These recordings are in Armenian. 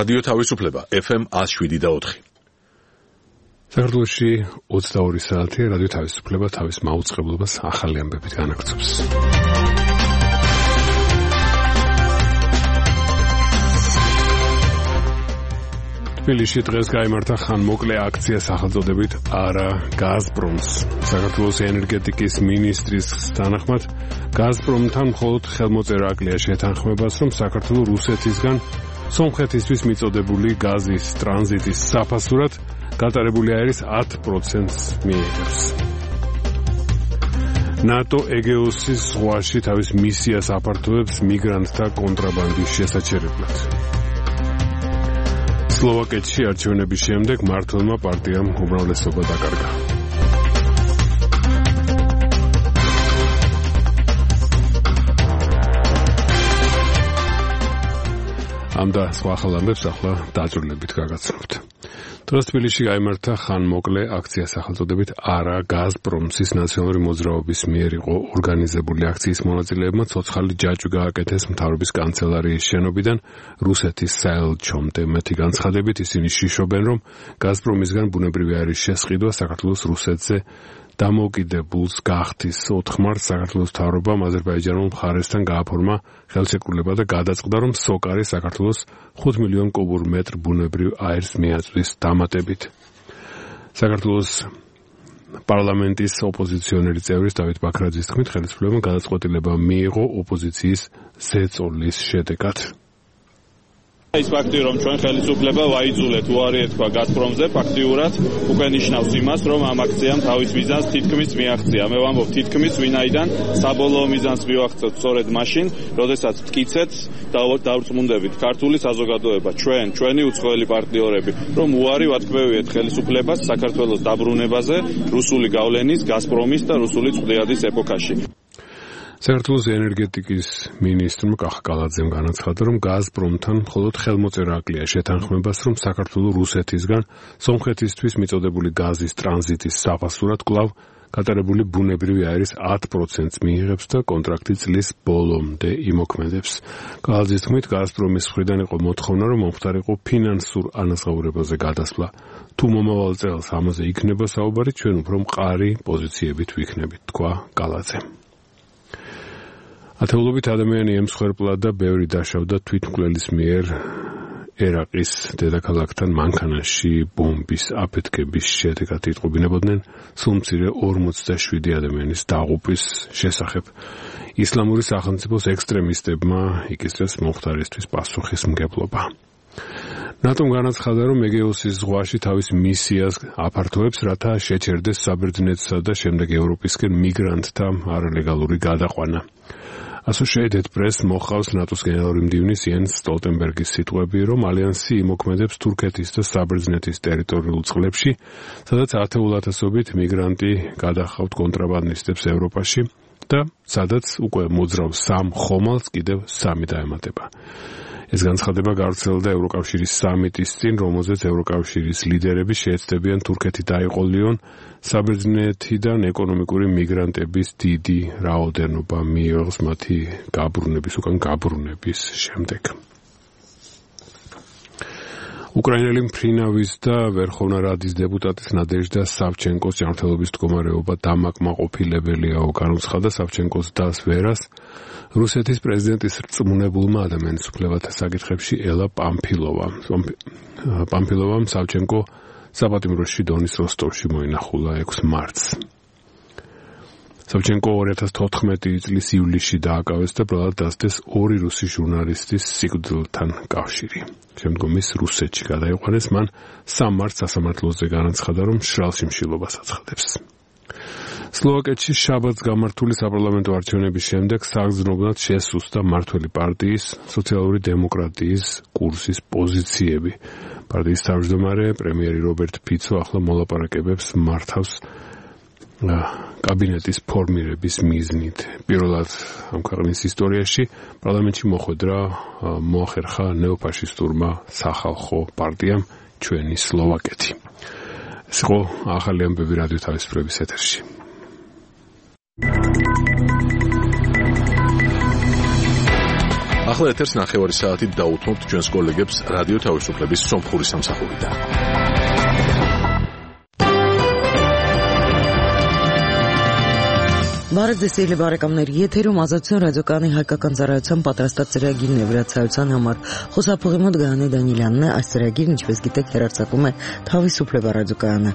რადიო თავისუფლება FM 107.4. საქართველოში 22 საათი რადიო თავისუფლება თავის მაუწყებლობას ახალი ამბებით განაგრძობს. თბილისში დღეს გაიმართა ხანმოკლე აქცია სახელწოდებით არა გაზპრომს. საქართველოს ენერგეტიკის მინისტრის თანახმად გაზპრომთან მხოლოდ ხელმოწერაკლია შეთანხმებას, რომ საქართველოს რუსეთისგან სომხეთისთვის მიწოდებული გაზის ტრანზიტის საფასურად გატარებული აირის 10%-ს მიიღებს. ნატო ეგეოსის ზღვაში თავის მისიას აფართოვებს მიგრანტთა კონტრაბანდის შესაჩერებლად. სლოვაკეთში არჩევნების შემდეგ მმართველმა პარტიამ უმრავლესობა დაკარგა. ამ და სხვა ახალ ამბებს ახლა დაძრულებით გაგაცნობთ. დღეს თბილისში გაიმართა ხანმოკლე აქცია სახელწოდებით არა გაზპრომსის ნაციონალური მოძრაობის მიერ იყო ორგანიზებული აქციის მონაწილეებმა ცოცხალი ჯაჭვი გააკეთეს მთავრობის კანცელარიის შენობიდან რუსეთის საელჩომდე. მეტი განცხადებით ისინი შიშობენ, რომ გაზპრომისგან ბუნებრივი აირის შესყიდვა საქართველოს რუსეთზე დამოუკიდებულს გახდის. 4 მარტს საქართველოს მთავრობამ აზერბაიჯანულ მხარესთან გააფორმა ხელშეკრულება და გადაწყდა, რომ სოკარი საქართველოს 5 მილიონ კუბურ მეტრ ბუნებრივ აირს მიაწვდის დამატებით. საქართველოს პარლამენტის ოპოზიციონერი წევრის დავით ბაქრაძის თქმით, ხელისუფლებამ გადაწყვეტილება მიიღო ოპოზიციის ზეწოლის შედეგად. ის ფაქტი, რომ ჩვენ ხელისუფლება ვაიძულეთ უარი ეთქვა გაზპრომზე, ფაქტიურად უკვე ნიშნავს იმას, რომ ამ აქციამ თავის მიზანს თითქმის მიაღწია. მე ვამბობ თითქმის, ვინაიდან საბოლოო მიზანს მივაღწევთ სწორედ მაშინ, როდესაც ვტკიცეთ და დავრწმუნდებით ქართული საზოგადოება, ჩვენი უცხოელი პარტნიორები, რომ უარი ვათქმევიეთ ხელისუფლებას საქართველოს დაბრუნებაზე რუსული გავლენის, გაზპრომის და რუსული წვდიადის ეპოქაში. საქართველოს ენერგეტიკის მინისტრმა კახა კალაძემ განაცხადა, რომ გაზპრომთან მხოლოდ ხელმოწერაკლია შეთანხმებას, რომ საქართველოს რუსეთისგან სომხეთისთვის მიწოდებული გაზის ტრანზიტის საფასურად კვლავ გატარებული ბუნებრივი აირის 10%-ს მიიღებს და კონტრაქტი წლის ბოლომდე იმოქმედებს. კალაძის თქმით, გაზპრომის მხრიდან იყო მოთხოვნა, რომ მომხდარიყო ფინანსურ ანაზღაურებაზე გადასვლა. თუ მომავალ წელს ამაზე იქნება საუბარი, ჩვენ უფრო მყარი პოზიციებით ვიქნებით, თქვა კალაძემ. ათეულობით ადამიანი ემსხვერპლა და ბევრი დაშავდა თვითმკვლელის მიერ ერაყის დედაქალაქთან მანქანაში ბომბის აფეთქების შედეგად იტყობინებოდნენ სულ მცირე 47 ადამიანის დაღუპვის შესახებ. ისლამური სახელმწიფოს ექსტრემისტებმა იკისრეს მომხდარისთვის პასუხისმგებლობა. ნატომ განაცხადა, რომ ეგეოსის ზღვაში თავის მისიას აფართოვებს, რათა შეჩერდეს საბერძნეთსა და შემდეგ ევროპისკენ მიგრანტთა არალეგალური გადაყვანა. Associated Press მოხავს ნატოს გენერალური მდივნის იენს სტოლტენბერგის სიტყვები, რომ ალიანსი იმოქმედებს თურქეთის და საბერძნეთის ტერიტორიულ წყლებში, სადაც ათეულათასობით მიგრანტი გადახავთ კონტრაბანდისტებს ევროპაში და სადაც უკვე მოძრავ 3 ხომალდს კიდევ 3 დაემატება. ეს განცხადება გავრცელდა ევროკავშირის სამიტის წინ, რომელზეც ევროკავშირის ლიდერები შეეცდებიან თურქეთი დაიყოლიონ საბერძნეთიდან ეკონომიკური მიგრანტების დიდი რაოდენობა მიიღოს მათი უკან გაბრუნების შემდეგ. უკრაინელი მფრინავის და ვერხოვნა რადის დეპუტატის ნადეჟდა სავჩენკოს ჯანმრთელობის მდგომარეობა დამაკმაყოფილებელია. განუცხადა სავჩენკოს დას ვერას რუსეთის პრეზიდენტის რწმუნებულმა ადამიანის უფლებათა საკითხებში ელა პამფილოვამ სავჩენკო საპატიმროში დონის როსტოვში მოინახულა 6 მარტს. სავჩენკო 2014 წლის ივლისში დააკავეს და ბრალად დასდეს 2 რუსი ჟურნალისტის სიკვდილთან კავშირი. შემდგომ ის რუსეთში გადაიყვანეს, მან 3 მარტს სასამართლოზე განაცხადა, რომ შრალ შიმშილობას აცხადებს. სლოვაკეთში შაბათს გამართული საპარლამენტო არჩევნების შემდეგ საგრძნობლად შესუსტდა მმართველი პარტიის სოციალური დემოკრატიის კურსის პოზიციები. პარტიის თავმჯდომარე პრემიერი რობერტ ფიცო ახლა მოლაპარაკებებს მართავს კაბინეტის ფორმირების მიზნით. პირველად ამ ქვეყნის ისტორიაში პარლამენტში მოახერხა ნეოფაშისტურმა სახალხო პარტიამ ჩვენი სლოვაკეთი. ეს იყო ახალი ამბები რადიო თავისუფლების ეთერში. ახლა ეთერს 9 საათით დაუთმობთ ჩვენს კოლეგებს რადიო თავისუფლების სომხური სამსახურიდან. Բարև ձեզ սիրելի բարեկամներ, եթերում Ազատության ռադիոկայանի հայկական ծառայության պատրաստած ծրագիրն է վրացայության համար։ Խոսափողի մոտ Գայանե Դանիելյանն է, այս ծրագիրն ինչպես գիտեք հեռարձակում է Թավիսուփլեվա ռադիոկայանը։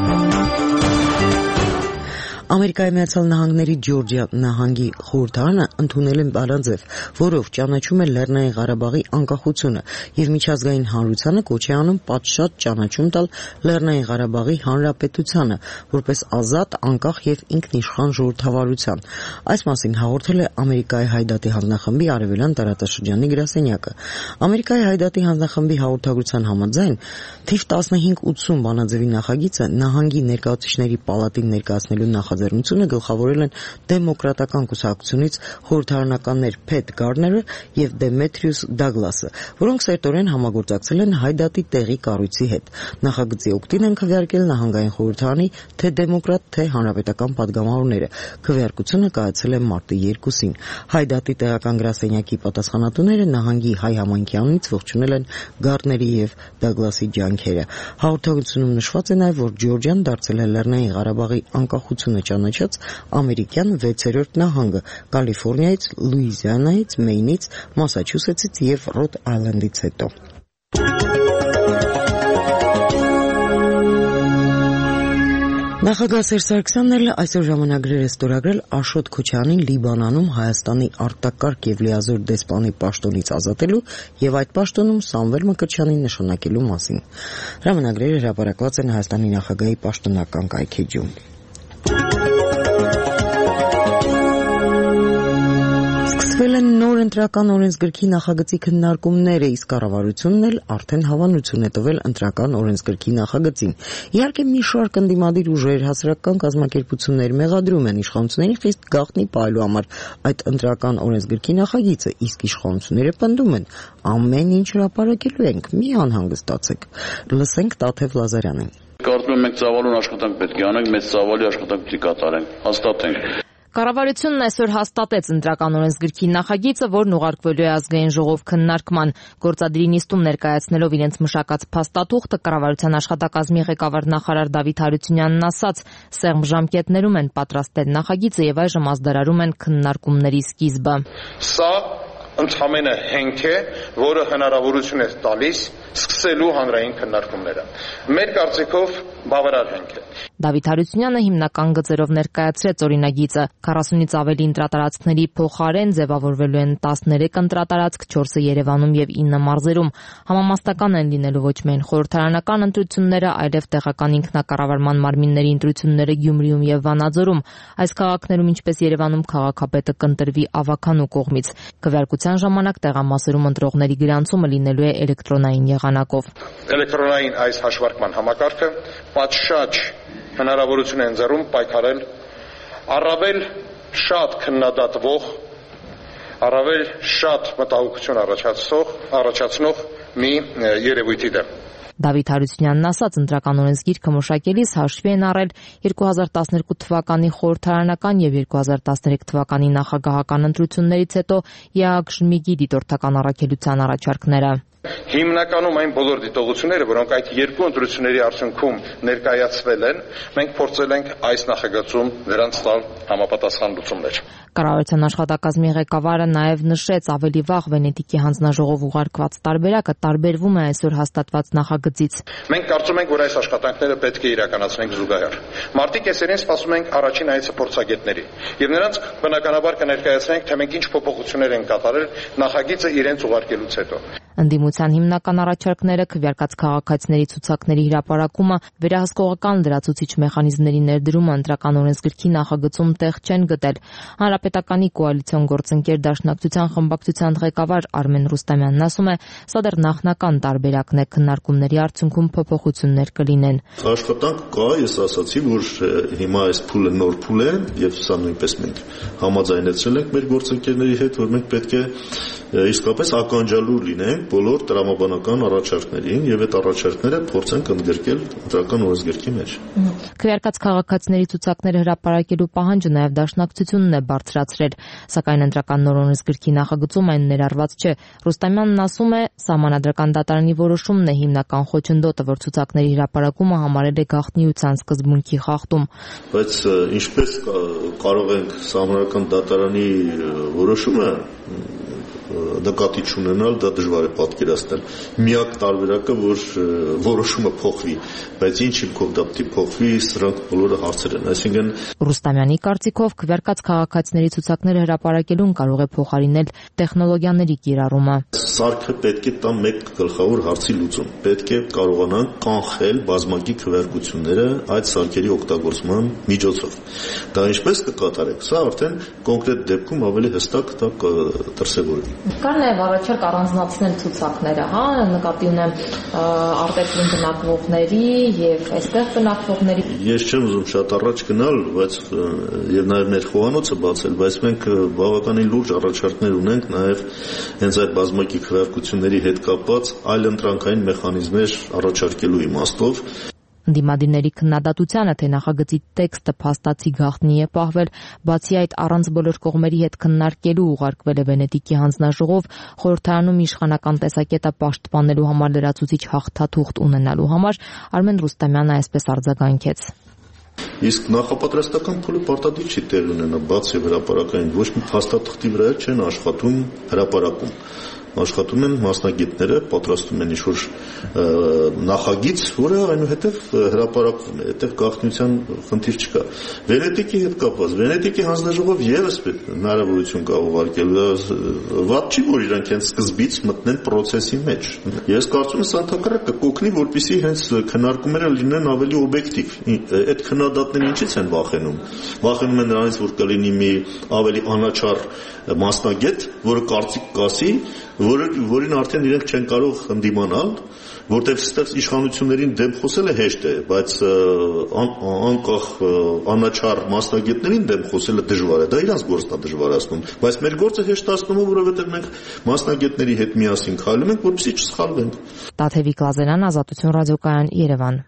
Ամերիկայի Միացյալ Նահանգների Ջորջիա նահանգի խորհրդարանը ընդունել է պարագիծ, որով ճանաչում է Լեռնային Ղարաբաղի անկախությունը եւ միջազգային հանրությանը կոչ է անում պատշաճ ճանաչում տալ Լեռնային Ղարաբաղի հանրապետությանը որպես ազատ, անկախ եւ ինքնիշխան ժողովրդավարության։ Այս մասին հաղորդել է Ամերիկայի Հայդատի հանձնախմբի արևելյան տարածաշրջանի գրասենյակը։ Ամերիկայի Հայդատի հանձնախմբի հաղորդագրության համաձայն թիվ 1580 բանաձևի նախագիծը նահանգի ներկայացուցիչների պալատին ներկայացնելու նախաձեռնությունը գլխավորել են դեմոկրատական կուսակցությունից խորհրդարանականներ Փեթ Գարները եւ Դեմետրիուս Դագլասը, որոնք սերտորեն համագործակցել են Հայդատի տեղի կառույցի հետ։ Նախագծի օգտին են քվեարկել նահանգային խորհրդարանի թե դեմոկրատ, թե հանրապետական падգամավորները։ Քվեարկությունը կայացել է մարտի 2-ին։ Հայդատի տեղական գրասենյակի պատասխանատուները նահանգի հայ համայնքի անունից ողջունել են Գարների եւ Դագլասի ջանքերը։ Հաղորդագրությունում նշված է նաեւ, որ Ջորջիան դարձել է Լեռնային Ղարաբաղի անկախությունը ճանաչած ամերիկյան 6-րդ նահանգը Կալիֆոռնիայից, Լուիզիանայից, Մեյնից, Մասաչուսեթսից եւ Ռոդ Այլանդից հետո։ Նախագահ Սերժ Սարգսյանն էլ այսօր ժամանագրեր է ստորագրել Աշոտ Քոչարյանին Լիբանանում Հայաստանի արտակարգ եւ լիազոր դեսպանի պաշտոնից ազատելու եւ այդ պաշտոնում Սամվել Մկրտչյանին նշանակելու մասին։ Ժամանագրերը հրապարակված են Հայաստանի նախագահի պաշտոնական կայքեջում։ Սկսվել են նոր ընտրական օրենսգրքի նախագծի քննարկումները, իսկ կառավարությունն էլ արդեն հավանություն է տվել ընտրական օրենսգրքի նախագծին։ Իհարկե մի շարք ընդդիմադիր ուժեր, հասարակական կազմակերպություններ մեղադրում են իշխանություններին խիստ գաղտնի պահելու համար այդ ընտրական օրենսգրքի նախագիծը, իսկ իշխանությունները պնդում են ամեն ինչ հրապարակելու ենք, մի անհանգստացեք։ Լսենք Տաթև Լազարյանին։ Կարծում եմ մենք ծավալուն աշխատանք պետք է անենք, մեծ ծավալի աշխատանք պետք է կատարենք, հաստատենք։ Կառավարությունն այսօր հաստատեց ընտրական օրենսգրքի նախագիծը, որն ուղարկվելու է ազգային ժողով քննարկման։ Գործադիրի նիստում ներկայացնելով իրենց մշակած փաստաթուղթը, կառավարության աշխատակազմի ղեկավար նախարար Դավիթ Հարությունյանն ասաց, սեղմ ժամկետներում են պատրաստել նախագիծը եւ այժմ ազդարարում են քննարկումների սկիզբը։ Սա ընդհանրապես հենք է, որը հնարավորություն է տալիս սկսելու հանրային քննարկումները։ Մեր կարծիքով բավարար հենք է։ Դավիթ Հարությունյանը հիմնական գծերով ներկայացրեց օրինագիծը։ 40-ից ավելի ընտրատարածքների փոխարեն ձևավորվելու են 13 ընտրատարածք, 4-ը Երևանում եւ 9 մարզերում։ Համամասնական են լինելու ոչ միայն խորհրդարանական ընտրությունները, այլև տեղական ինքնակառավարման մարմինների ընտրությունները Գյումրիում եւ Վանաձորում։ Այս քաղաքներում, ինչպես Երևանում, քաղաքապետը կընտրվի ավականու կողմից։ Քվեարկության ժամանակ տեղամասերում ընտրողների գրանցումը լինելու է էլեկտրոնային եղանակով։ Էլեկտրոնային այս հաշվարկման համակարգը պատշաճ հնարավորություն է ընձեռում պայքարել առավել շատ քննադատվող, առավել շատ մտահոգություն առաջացնող մի երևույթի դեմ։ Դավիթ Հարությունյանն ասաց, ընտրական օրենսգիրքը մշակելիս հաշվի են առել 2012 թվականի խորհրդարանական եւ 2013 թվականի նախագահական ընտրություններից հետո ԵԱԳ-ԺՄԻԳ-ի դիտորդական առաքելության առաջարկները։ Հիմնականում այն բոլոր դիտողությունները, որոնք այդ երկու ընտրությունների արդյունքում ներկայացվել են, մենք փորձել ենք այս նախագծում նրանց տալ համապատասխան լուծումներ։ Կառավարության աշխատակազմի ղեկավարը նաև նշեց, ավելի վաղ Վենետիկի հանձնաժողով ուղարկված տարբերակը տարբերվում է այսօր հաստատված նախագծից։ Մենք կարծում ենք, որ այս աշխատանքները պետք է իրականացնենք զուգահեռ։ Մարտի կեսերին սպասում ենք առաջին այցը փորձագետների, եւ նրանց բնականաբար կներկայացնենք, թե մենք ինչ փոփոխություններ ենք կատարել նախագիծը իրենց ուղարկելուց հետո։ Ընդդիմության հիմնական առաջարկները քվեարկած քաղաքացիների ցուցակների հրապարակումը, վերահսկողական լրացուցիչ մեխանիզմների ներդրումը ընտրական օրենսգրքի նախագծում տեղ չեն գտել։ Հանրապետականի կոալիցիոն գործընկեր Դաշնակցության խմբակցության ղեկավար Արմեն Ռուստամյանն ասում է, սա դեռ նախնական տարբերակն է, քննարկումների արդյունքում փոփոխություններ կլինեն։ Աշխատանք կա, ես ասացի, որ հիմա այս փուլը նոր փուլ է եւ սա նույնպես մենք համաձայնեցրել ենք մեր գործընկերների հետ, որ մենք պետք է իսկապես ականջալուր լինենք բոլոր տրամաբանական առաջարկներին եւ այդ առաջարկները փորձենք ընդգրկել ընտրական օրենսգրքի մեջ։ Քվեարկած քաղաքացիների ցուցակները հրապարակելու պահանջը նաեւ դաշնակցությունն է բարձրացրել, սակայն ընտրական նոր օրենսգրքի նախագծում այն ներառված չէ։ Ռուստամյանն ասում է, Սահմանադրական դատարանի որոշումն է հիմնական խոչընդոտը, որ ցուցակների հրապարակումը համարել է գաղտնիության սկզբունքի խախտում։ Բայց ինչպես կարող ենք Սահմանադրական դատարանի որոշումը նկատի չունենալ, դա դժվար է պատկերացնել։ Միակ տարբերակը, որ որոշումը փոխվի, բայց ինչ հիմքով դա պետք է փոխվի, սրանք բոլորը հարցեր են։ Այսինքն Ռուստամյանի կարծիքով քվեարկած քաղաքացիների ցուցակները հրապարակելուն կարող է փոխարինել տեխնոլոգիաների կիրառումը։ Սարքը պետք է տա մեկ գլխավոր հարցի լուծում։ Պետք է կարողանան կանխել բազմակի քվեարկությունները այդ սարքերի օգտագործման միջոցով։ Դա ինչպես կկատարենք, սա արդեն կոնկրետ դեպքում ավելի հստակ դա կդրսևորվի։ Կար նաև առաջարկ առանձնացնել ցուցակները, հա, նկատի ունեմ արտերկրում բնակվողների եւ այստեղ բնակվողների։ Ես չեմ ուզում շատ առաջ գնալ, բայց եւ նաեւ մեր խոհանոցը բացել, բայց մենք բավականին լուրջ առաջարկներ ունենք նաեւ հենց այդ բազմակի քվեարկությունների հետ կապված այլ ընտրանքային մեխանիզմներ առաջարկելու իմաստով։ Դիմադիրների քննադատությանը, թե նախագծի տեքստը փաստացի գաղտնի է պահվել, բացի այդ առանց բոլոր կողմերի հետ քննարկելու ուղարկվել է Վենետիկի հանձնաժողով, խորհրդարանում իշխանական տեսակետը պաշտպանելու համար լրացուցիչ հաղթաթուղթ ունենալու համար, Արմեն Ռուստամյանը այսպես արձագանքեց. Իսկ նախապատրաստական փուլը պարտադիր չի տեղ ունենա բաց եւ հրապարակային, ոչ մի փաստաթղթի վրա չեն աշխատում հրապարակում։ Աշխատում են մասնագետները, պատրաստում են ինչ-որ նախագիծ, որը այնուհետև հրապարակվում է, այդտեղ գաղտնիության խնդիր չկա։ Վենետիկի հետ կապված, Վենետիկի հանձնաժողով եւս հնարավորություն կա ուղարկել, վատ չի, որ իրանք հենց սկզբից մտնեն process-ի մեջ։ Ես կարծում եմ, սա ընդհանրապես կօգնի, որպեսզի հենց քննարկումները լինեն ավելի օբյեկտիվ։ Այդ քննադատները ինչից են վախենում։ Վախենում են նրանից, որ կլինի մի ավելի անաչառ մասնագետ, որը կարծիք կասի, որին արդեն իրենք չեն կարող ընդդիմանալ, որտեղ ստեղծ իշխանություններին դեմ խոսելը հեշտ է, բայց անկախ անաչառ մասնագետներին դեմ խոսելը դժվար է, դա իրանց գործն է դժվարացնում, բայց մեր գործը հեշտացնում է, որովհետև մենք մասնագետների հետ միասին քայլում ենք, որպեսզի չսխալվենք։ Տաթևիկ Լազարյան, Ազատություն ռադիոկայան, Երևան։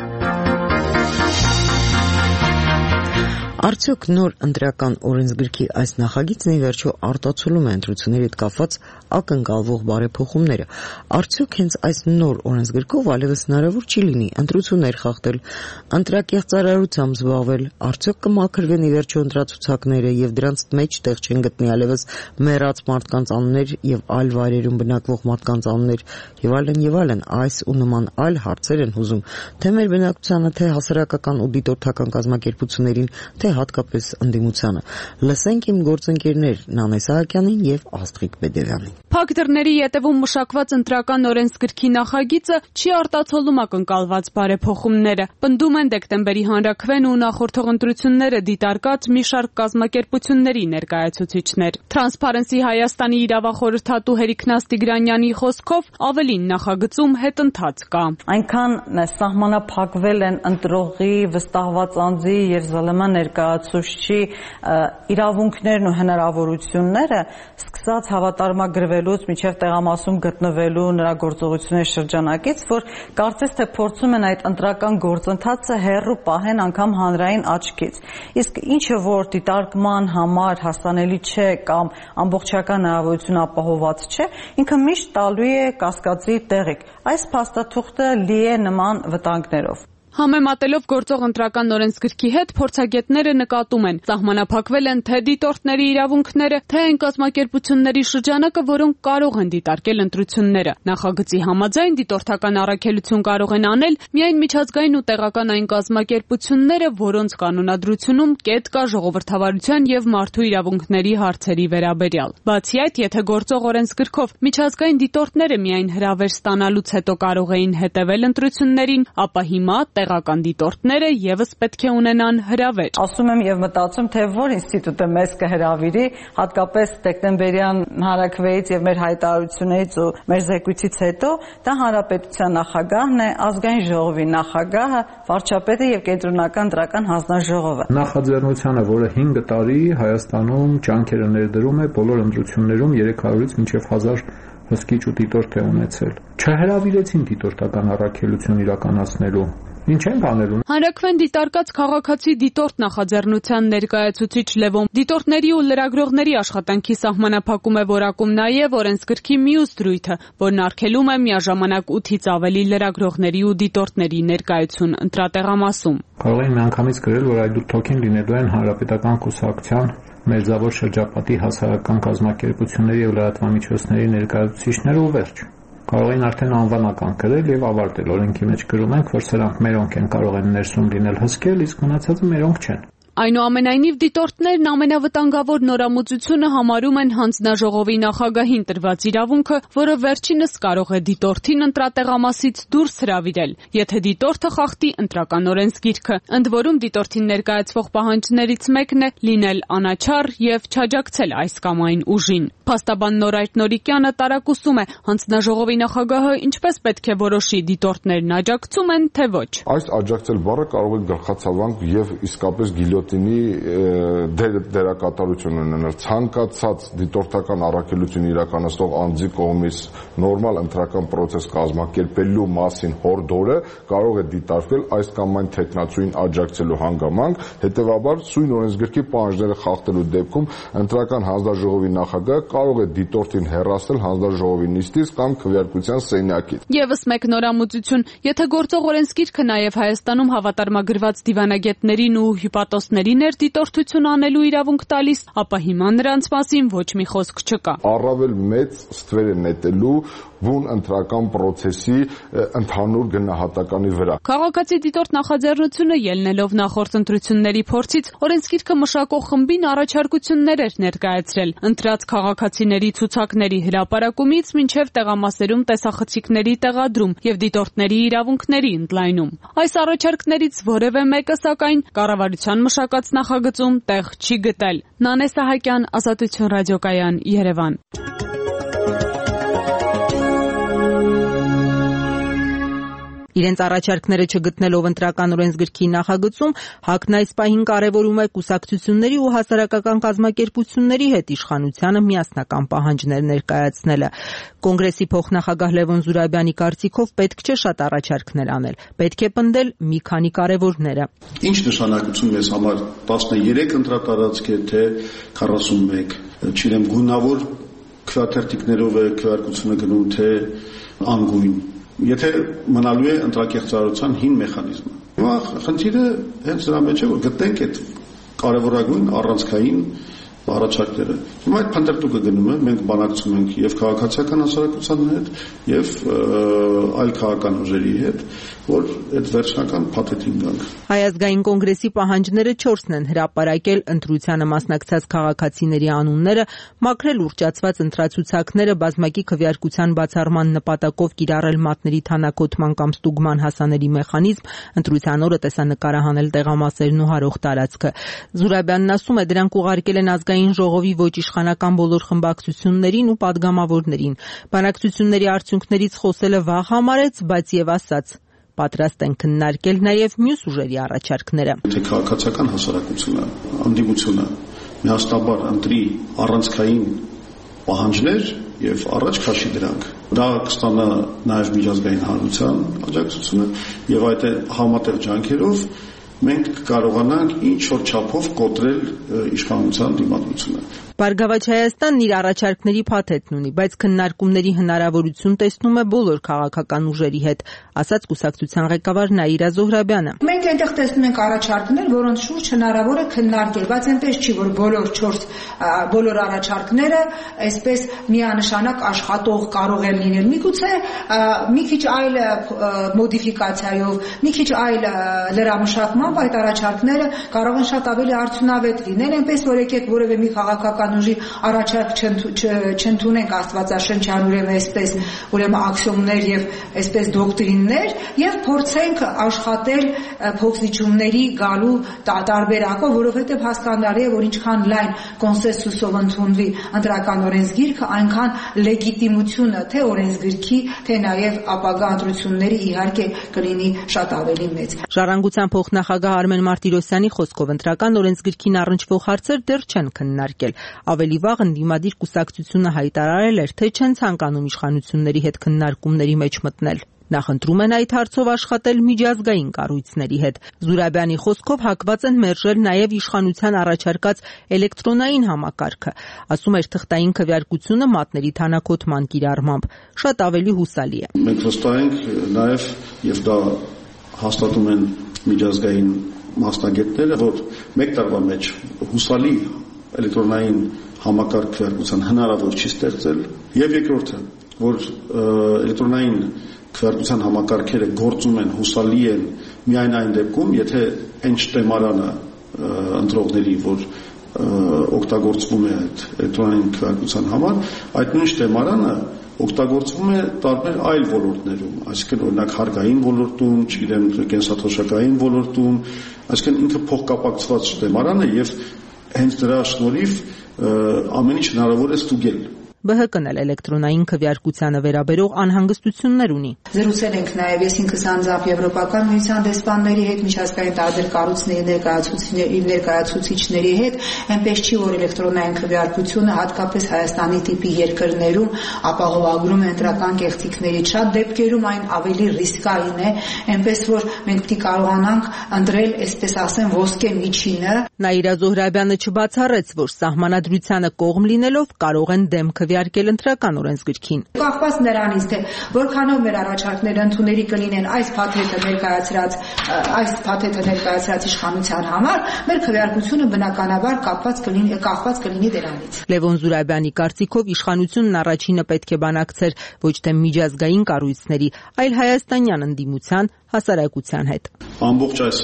Արդյոք նոր ընտրական օրենսգրքի այս նախագիծն ի վերջո արտացոլում է ընտրությունների հետ կապված ակնկալվող բարեփոխումները։ Արդյոք հենց այս նոր օրենսգրքով այլևս հնարավոր չի լինի ընտրություններ խախտել, ընտրակեղծարարությամբ զբաղվել, արդյոք կմաքրվեն ի վերջո ընտրացուցակները եւ դրանց մեջ տեղ չեն գտնի այլևս մեռած մարդկանց անուններ եւ այլ վայրերում բնակվող մարդկանց անուններ եւ այլն, այս ու նման այլ հարցեր են հուզում թե մեր բնակչությանը, թե հասարակական ու դիտորդական կազմակերպություններին, թե հատկապես ընդդիմությանը։ Լսենք իմ գործընկերներ Նանե Սահակյանին եւ Աստղիկ Բեդևյանին։ Փակ դռների ետևում մշակված ընտրական օրենսգրքի նախագիծը չի արտացոլում ակնկալված բարեփոխումները։ Պնդում են դեկտեմբերի հանրաքվեն ու նախորդող ընտրությունները դիտարկած մի շարք կազմակերպությունների ներկայացուցիչներ։ Transparency Հայաստանի իրավախորհրդատու Հերիքնաս Տիգրանյանի խոսքով ավելին նախագծում հետընթաց կա։ Այնքան սահմանափակվել են ընտրողի, վստահված անձի եւ ԶԼՄ ներկայացուցչի իրավունքներն ու հնարավորությունները, սկսած հավատարմագրվելուց մինչև տեղամասում գտնվելու նրա գործողությունների շրջանակից, որ կարծես թե փորձում են այդ ընտրական գործընթացը հեռու պահեն անգամ հանրային աչքից։ Իսկ ինչը որ դիտարկման համար հասանելի չէ կամ ամբողջական հնարավորություն ապահոված չէ, ինքը միշտ տալու է կասկածի տեղիք։ Այս փաստաթուղթը լի է նման վտանգներով։ Համեմատելով գործող ընտրական օրենսգրքի հետ, փորձագետները նկատում են, սահմանափակվել են թե դիտորդների իրավունքները, թե այն կազմակերպությունների շրջանակը, որոնք կարող են դիտարկել ընտրությունները։ Նախագծի համաձայն դիտորդական առաքելություն կարող են անել միայն միջազգային ու տեղական այն կազմակերպությունները, որոնց կանոնադրությունում կետ կա ժողովրդավարության եւ մարդու իրավունքների հարցերի վերաբերյալ։ Բացի այդ, եթե գործող օրենսգրքով միջազգային դիտորդները միայն հրավեր ստանալուց հետո կարող էին հետևել ընտրություններին, ապա հիմա տեղական դիտորդները եւս պետք է ունենան հրավեր։ Ասում եմ եւ մտածում, թե որ ինստիտուտը մեզ կհրավիրի, հատկապես դեկտեմբերյան հանրաքվեից եւ մեր հայտարարություններից ու մեր զեկույցից հետո, դա հանրապետության նախագահն է, ազգային ժողովի նախագահը, վարչապետը եւ կենտրոնական ընտրական հանձնաժողովը։ Նախաձեռնությանը, որը 5 տարի Հայաստանում ջանքերը ներդրում է բոլոր ընտրություններում 300-ից մինչև 1000 հսկիչ ու դիտորդ է ունեցել։ Չհրավիրեցին դիտորդական առաքելություն իրականացնելու։ Ինչ ենք անելու։ Հանրաքվեն դիտարկած քաղաքացի դիտորդ նախաձեռնության ներկայացուցիչ Լևոն դիտորդների ու լրագրողների աշխատանքի սահմանափակում է որակում նաև օրենսգրքի մյուս դրույթը, որն արգելում է միաժամանակ 8-ից ավելի լրագրողների ու դիտորդների ներկայություն ընտրատեղամասում։ Կարող են միանգամից գրել, որ այդ թոքին լինելու են հանրապետական կուսակցության մերձավոր շրջապատի հասարակական կազմակերպությունների եւ լրատվամիջոցների ներկայացուցիչները ու վերջ։ Կարող են արդեն անվանական գրել եւ ավարտել։ Օրենքի մեջ գրում ենք, որ սրանք մերոնք են, կարող են ներսում լինել հսկել, իսկ մնացածը մերոնք չեն։ Այնուամենայնիվ դիտորդներն ամենավտանգավոր նորամուծությունը համարում են հանձնաժողովի նախագահին տրված իրավունքը, որը վերջինս կարող է դիտորդին ընտրատեղամասից դուրս հրավիրել, եթե դիտորդը խախտի ընտրական օրենսգիրքը։ Ընդ որում դիտորդին ներկայացվող պահանջներից մեկն է լինել անաչառ եւ չաջակցել այս կամ այն ուժին։ Փաստաբան Նորայր Նորիկյանը տարակուսում է, հանձնաժողովի նախագահը ինչպես պետք է որոշի դիտորդներն աջակցում են, թե ոչ։ Այս աջակցել բառը կարող է գլխացավանք եւ իսկապես գիլյոտինի դերակատարություն ունենալ։ Ցանկացած դիտորդական առաքելություն իրականացնող անձի կողմից նորմալ ընտրական process կազմակերպելու մասին հորդորը կարող է դիտարկվել այս կամ այն թեկնածուին աջակցելու հանգամանք, հետեւաբար սույն օրենսգրքի պահանջները խախտելու դեպքում ընտրական հանձնաժողովի նախագահը կարող է դիտորդին հեռացնել հանձնաժողովի նիստից կամ քվեարկության սենյակից։ Եվս մեկ նորամուծություն, եթե գործող օրենսգիրքը նաև Հայաստանում հավատարմագրված դիվանագետներին ու հյուպատոսներին դիտորդություն անելու իրավունք տալիս, ապա հիմա նրանց մասին ոչ մի խոսք չկա։ Առավել մեծ ստվեր է նետելու բուն ընտրական process-ի ընդհանուր գնահատականի վրա։ Քաղաքացի դիտորդ նախաձեռնությունը ելնելով նախորդ ընտրությունների փորձից օրենսգիրքը մշակող խմբին առաջարկություններ էր ներկայացրել, ընտրած քաղաքացիների ցուցակների հրապարակումից մինչև տեղամասերում տեսախցիկների տեղադրում եւ դիտորդների իրավունքների ընդլայնում։ Այս առաջարկներից որևէ մեկը սակայն կառավարության մշակած նախագծում տեղ չի գտել։ Նանե Սահակյան, Ազատություն ռադիոկայան, Երևան։ Իրենց առաջարկները չգտնելով ընտրական օրենսգրքի նախագծում, ՀԱԿ-ն այս պահին կարևորում է կուսակցությունների ու հասարակական կազմակերպությունների հետ իշխանությանը միասնական պահանջներ ներկայացնելը։ Կոնգրեսի փոխնախագահ Լևոն Զուրաբյանի կարծիքով պետք չէ շատ առաջարկներ անել, պետք է պնդել մի քանի կարևորները։ Ինչ նշանակություն մեզ համար 13 ընտրատարածք է, թե 41, չգիտեմ, գունավոր քվեաթերթիկներով է քվեարկությունը գնում, թե անգույն։ Եթե մնալու է ընտրակեղծարարության հին մեխանիզմը։ Հիմա խնդիրը հենց դրա մեջ է, որ գտնենք այդ կարևորագույն առանցքային առաջարկները։ Հիմա այդ փնտրտուկը գնում է, մենք բանակցում ենք եւ քաղաքացիական հասարակության հետ, եւ այլ քաղաքական ուժերի հետ, որ այդ վերջնական փաթեթին գանք։ Հայ ազգային կոնգրեսի պահանջները 4-ն են հրապարակել ընտրությանը մասնակցած քաղաքացիների անունները, մաքրել ուռճացված ընտրացուցակները, բազմակի քվեարկության բացառման նպատակով կիրառել մատների թանաքոտման կամ ստուգման հասանելի մեխանիզմ, ընտրության օրը տեսանկարահանել տեղամասերն ու հարող տարածքը։ Զուրաբյանն ասում է, դրանք ուղարկել են ազգային ժողովի ոչ իշխանական բոլոր խմբակցություններին ու падգամավորներին։ Բանակցությունների արդյունքներից խոսելը վաղ համարեց, բայց եւ ասաց. պատրաստ են քննարկել նաև մյուս ուժերի առաջարկները։ Թե քաղաքացիական հասարակությունը, անդիմությունը միասնաբար ընտրի առանցքային պահանջներ եւ առաջ քաշի դրանք, դա կստանա նաև միջազգային հանրության աջակցությունը եւ այդ համատեղ ջանքերով մենք կարողանանք ինչ-որ չափով կոտրել իշխանության դիմադրությունը։ Բարգավաճ Հայաստանն իր առաջարկների փաթեթն ունի, բայց քննարկումների հնարավորություն տեսնում է բոլոր քաղաքական ուժերի հետ, ասաց կուսակցության ղեկավար Նաիրա Զոհրաբյանը։ Մենք այնտեղ տեսնում ենք առաջարկներ, որոնց շուրջ հնարավոր է քննարկել, բայց այնպես չի, որ բոլոր առաջարկները այսպես միանշանակ աշխատող կարող են լինել։ Միգուցե մի քիչ այլ մոդիֆիկացիայով, մի քիչ այլ լրամշակմամբ այդ առաջարկները կարող են շատ ավելի արդյունավետ լինել, այնպես որ եկեք որևէ մի քաղաքական ուժի առաջարկ չընդունենք աստվածաշնչյան ուրեմն այսպես ուրեմն աքսիոմներ եւ այսպես դոկտրիններ եւ փորձենք աշխատել փոխզիջումների գալու տարբերակով, որովհետեւ հասկանալի է, որ ինչքան լայն կոնսենսուսով ընդունվի ընտրական օրենսգիրքը, այնքան լեգիտիմությունը թե օրենսգիրքի, թե նաեւ ապագա ընտրությունների իհարկե կլինի շատ ավելի մեծ։ Ժառանգության փոխնախագահ նախագահ Արմեն Մարտիրոսյանի խոսքով ընտրական օրենսգրքին առնչվող հարցեր դեռ չեն քննարկել։ Ավելի վաղ ընդդիմադիր կուսակցությունը հայտարարել էր, թե չեն ցանկանում իշխանությունների հետ քննարկումների մեջ մտնել։ Նախընտրում են այդ հարցով աշխատել միջազգային կառույցների հետ։ Զուրաբյանի խոսքով հակված են մերժել նաև իշխանության առաջարկած էլեկտրոնային համակարգը։ Ասում էր, թղթային քվեարկությունը մատների թանաքոտման կիրառմամբ շատ ավելի հուսալի է։ Մենք վստահ ենք նաև եւ դա հաստատում են միջազգային մասնագետները, որ մեկ տարվա մեջ հուսալի էլեկտրոնային համակարգ քվեարկության հնարավոր չի ստեղծել, եւ երկրորդը, որ էլեկտրոնային քվեարկության համակարգերը գործում են, հուսալի են միայն այն դեպքում, եթե այն շտեմարանը ընտրողների, որ օգտագործվում է այդ էլեկտրոնային քվեարկության համար, այդ նույն շտեմարանը օգտագործվում է տարբեր այլ ոլորտներում, այսինքն օրինակ հարկային ոլորտում, չգիտեմ, կենսաթոշակային ոլորտում, այսինքն ինքը փոխկապակցված շտեմարան է եւ հենց դրա շնորհիվ ամեն ինչ հնարավոր է ստուգել։ ԲՀԿ-ն էլ էլեկտրոնային քվեարկությանը վերաբերող անհանգստություններ ունի։ Զրուցել ենք նաև ես ինքս անձամբ Եվրոպական միության դեսպանների հետ, միջազգային տարբեր կառույցների ներկայացուցիչների հետ, այնպես չի, որ էլեկտրոնային քվեարկությունը հատկապես Հայաստանի տիպի երկրներում ապահովագրում է ընտրական կեղծիքների շատ դեպքերում այն ավելի ռիսկային է, այնպես որ մենք պետք է կարողանանք ընտրել, այսպես ասեմ, ոսկե միջինը։ Նաիրա Զոհրաբյանը չբացառեց, որ սահմանադրությանը կողմ լինելով կարող են դեմ քվեարկել ընտրական օրենսգրքին։ Կախված նրանից, թե որքանով մեր առաջարկները ընդունելի կլինեն այս փաթեթը ներկայացրած իշխանության համար, մեր քվեարկությունը բնականաբար կախված կլինի դրանից։ Լևոն Զուրաբյանի կարծիքով իշխանությունն առաջինը պետք է բանակցեր ոչ թե միջազգային կառույցների, այլ հայաստանյան ընդդիմության, հասարակության հետ։ Ամբողջ այս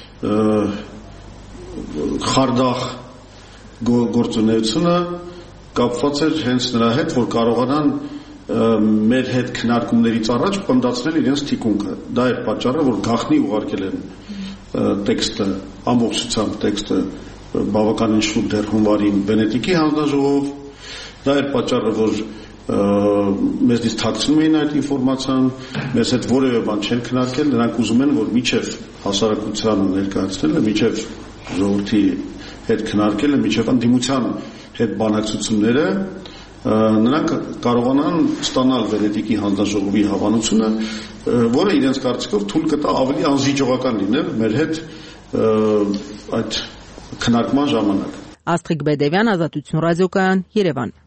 խարդախ գործունեությունը կապված էր հենց նրա հետ, որ կարողանան մեր հետ քննարկումներից առաջ պնդացնել իրենց թիկունքը։ Դա էր պատճառը, որ գաղտնի ուղարկել են տեքստը, ամբողջությամբ տեքստը բավականին շուտ դեռ հունվարին Վենետիկի հանձնաժողով։ Դա էր պատճառը, որ մեզնից թաքցնում էին այդ ինֆորմացիան, մեզ հետ որևէ բան չեն քննարկել, նրանք ուզում են, որ միջև հասարակությանը ներկայացնելը, միջև ժողովրդի հետ քննարկելը, միջև ընդդիմության հետ բանակցությունները նրանք կարողանան ստանալ Վենետիկի հանձնաժողովի հավանությունը, որը իրենց կարծիքով թույլ կտա ավելի անզիջողական լինել մեր հետ այդ քննարկման ժամանակ։ Աստղիկ Բեդևյան, Ազատություն ռադիոկայան, Երևան։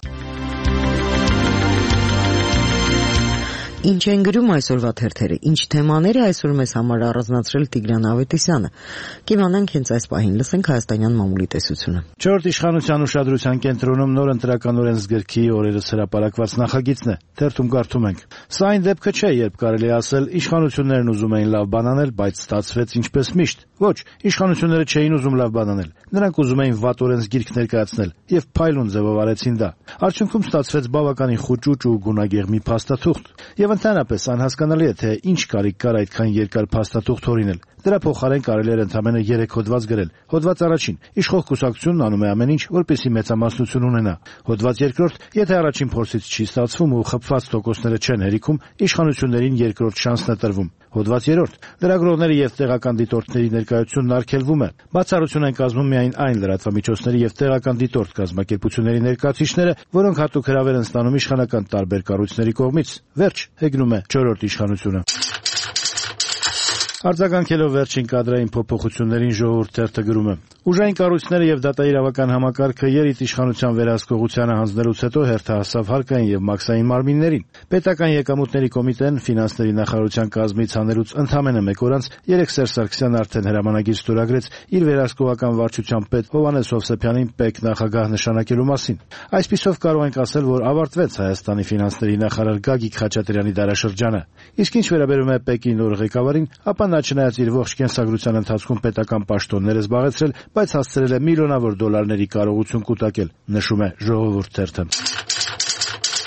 Ինչ են գրում այսօրվա թերթերը, ինչ թեմաներ է այսօր մեզ համար առանձնացրել Տիգրան Ավետիսյանը։ Կիմանանք հենց այս պահին, լսենք հայաստանյան մամուլի տեսությունը։ Չորրորդ իշխանության ուշադրության կենտրոնում նոր ընտրական օրենսգրքի օրերս հրապարակված նախագիծն է։ Թերթում կարդում ենք. Սա այն դեպքը չէ, երբ կարելի ասել իշխանություններն ուզում էին լավ բան անել, բայց ստացվեց ինչպես միշտ։ Ոչ, իշխանությունները չէին ուզում լավ բան անել։ Նրանք ուզում էին վատ օրենսգիրք ներկայացնել եւ փայլուն ձևավորեցին դա։ Արդյունքում ստացվեց բավականին խուճուճ ու գունագեղ մի փաստաթուղթ։ Եվ ընդհանրապես անհասկանալի է, թե ինչ կարիք կար այդքան երկար փաստաթուղթ հորինել։ Դրա փոխարեն կարելի էր ընդամենը 3 հոդված գրել։ Հոդված առաջին՝ իշխող կուսակցությունն անում է ամեն ինչ, որպեսզի մեծամասնություն ունենա։ Հոդված երկրորդ՝ եթե առաջին փորձից չի ստացվում ու խփված տոկոսները չեն հերիքում, իշխանություններին երկրորդ շանսն է տրվում։ Հոդված երրորդ՝ լրագրողների եւ տեղական դիտորդների ներկայությունն արգելվում է։ Բացառություն են կազմում միայն այն լրատվամիջոցների եւ տեղական դիտորդ կազմակերպությունների ներկայացուցիչները, որոնք հատուկ հրավեր են ստանում իշխանական տարբեր կառույցների կողմից։ Վերջ, հեգնում է չորրորդ իշխանությունը։ Արձագանքելով վերջին կադրային փոփոխություններին ժողովուրդ թերթը գրում է. Ուժային կառույցները եւ դատաիրավական համակարգը երիտիշխանության վերահսկողությանը հանձնելուց հետո հերթահասավ հարկային եւ մաքսային մարմիններին։ Պետական եկամուտների կոմիտեն ֆինանսների նախարարության կազմից հանելուց ընդամենը 1 օր անց Երեկ Սերժ Սարգսյանն արդեն հրամանագիր ստորագրեց իր վերահսկողական վարչության պետ Հովհաննես Հովսեփյանին ՊԵԿ նախագահ նշանակելու մասին։ Այսպիսով կարող ենք ասել, որ ավարտվեց Հայաստանի ֆինանսների նախարար Գագիկ Խաչատրյանի դարաշրջանը։ Իսկ ինչ վերաբերում է ՊԵԿ-ի նոր ղեկավարին, ապա նա չնայած իր ողջ կենսագրության ընթացքում պետական պաշտոններ է զբաղեցրել, բայց հասցրել է միլիոնավոր դոլարների կարողություն կուտակել, նշում է Ժողովուրդ թերթը։